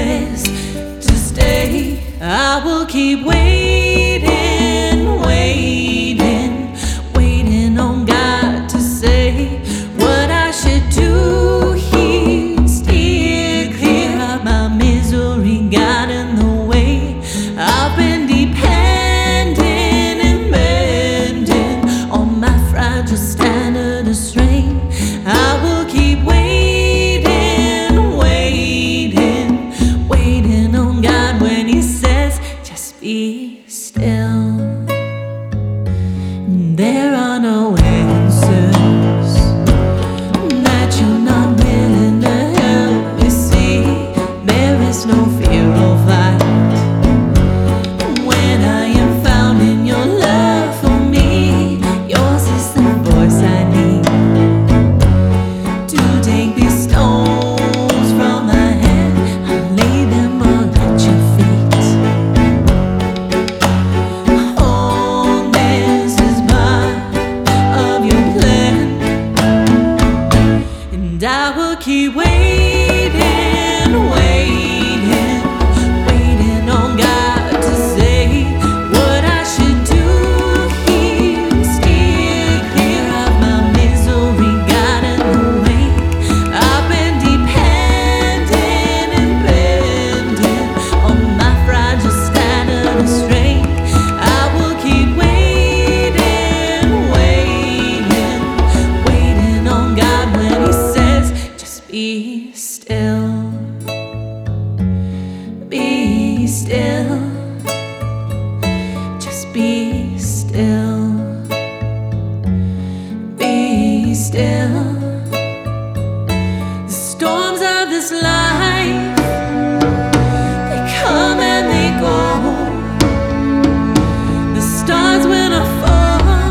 says to stay, I will keep waiting, waiting, waiting on God to say what I should do. He steer clear of my misery, got in the way. I've been dependent and bending on my fragile standard of strength. I will keep waiting, waiting, waiting on God when He says, just be still. There are no answers that you're not willing to help me see. There is no fear or fight when I am found in your love for me. Yours is the voice I need to take these stones from my hand. I lay them all at your feet. Oh, this is part of your plan, and I will keep waiting, waiting, waiting on God to say what I should do. He will steer clear of my misery, got in the way. I've been dependent and bending on my fragile standard of strength. I will keep waiting, waiting, waiting on God when He says, just be still, be still, just be still, be still. The storms of this life, they come and they go. The stars when I fall,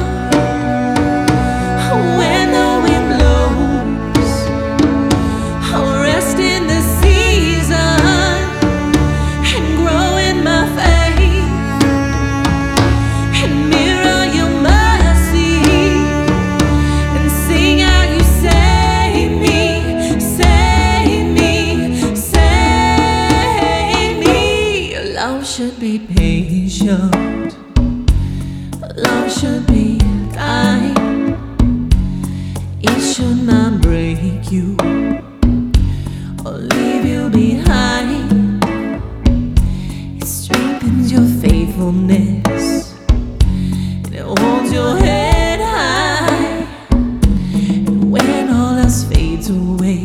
when the wind blows, I'll rest in the season and grow in my faith and mirror your mercy and sing how you save me, save me, save me. Your love should be patient, love should be kind. It should not break you or leave you behind. It strengthens your faithfulness and it holds your head high. And when all else fades away,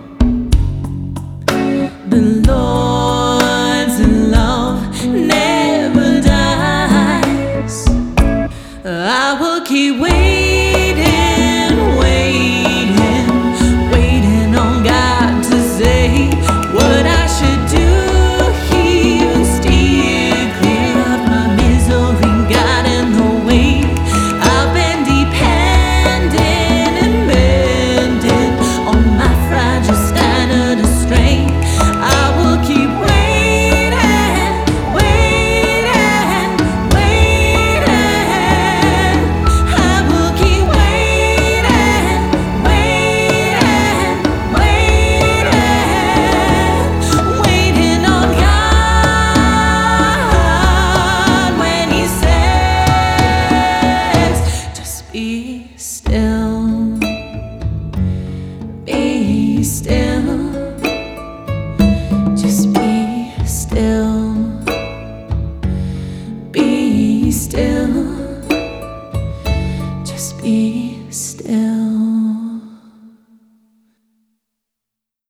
the Lord's love never dies. I will keep waiting, waiting, waiting on God to say what I should do. He will steer clear of my misery, got in the way. I've been dependent and bending on my fragile standard of strength. I will keep waiting, waiting, waiting. I will keep waiting, waiting, waiting, waiting on God when He says, just be still, be still, just be